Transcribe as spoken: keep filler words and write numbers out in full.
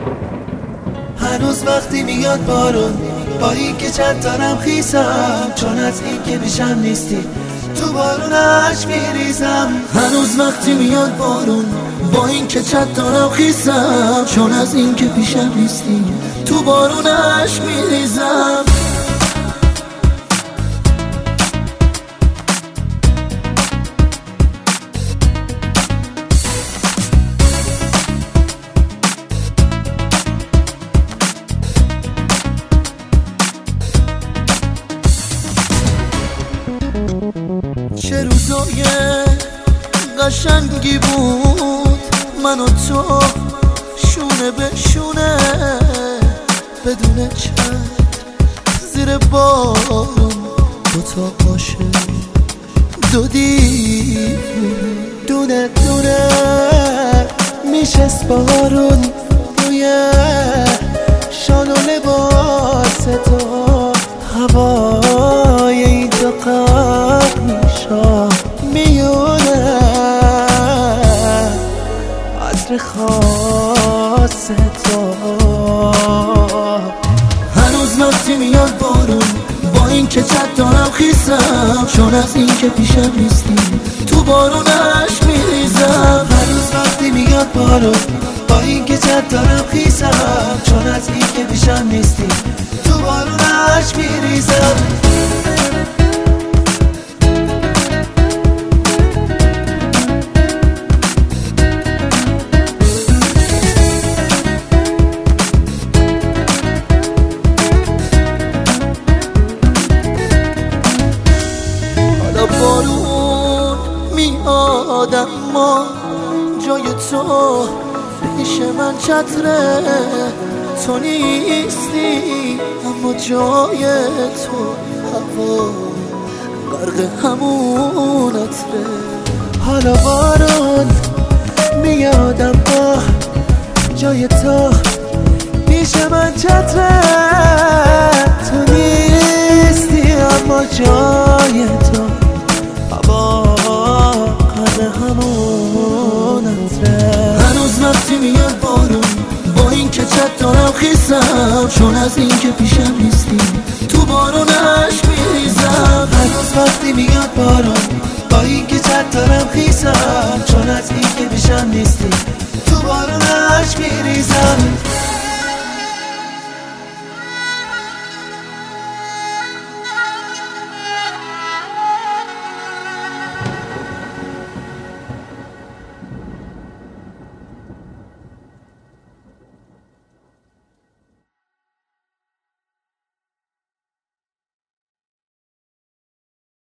هنوز وقتی میاد بارون، با این که چند دارم خیسم، چون از این که پیشم نیستی تو بارونش میریزم. هنوز وقتی میاد بارون، با این که چند دارم خیسم، چون از این که پیشم نیستی تو بارونش میریزم. چه روزای قشنگی بود من و تو شونه به شونه، بدون چند زیر بارون دو تا عاشق، دو دیوونه دونه دونه میشست بارون روی شال و لباس تو، هوای این تو غرق میشا میونه عطر خاص تو. هنوز وقتی میاد بارون، با این که چند دارم خیسم، چون از این که پیشم نیستی تو بارونش میریزم. هنوز وقتی میاد بارون، با این که چند دارم خیسم، چون از این که پیشم نیستی تو بارونش میریزم. بارون میاد اما جای تو پیش من چتره، تو نیستی اما جای تو هوا غرق همون عطره. حالا بارون میاد اما جای تو پیش من چتره، تو نیستی اما جای تو هوا غرق همون عطره. هنوز وقتی میاد بارون، با این که چند دارم خیسم، چون از این که پیشم نیستی تو بارونش میریزم. هنوز وقتی میاد بارون، با این که چند دارم خیسم، چون از این که پیشم نیستی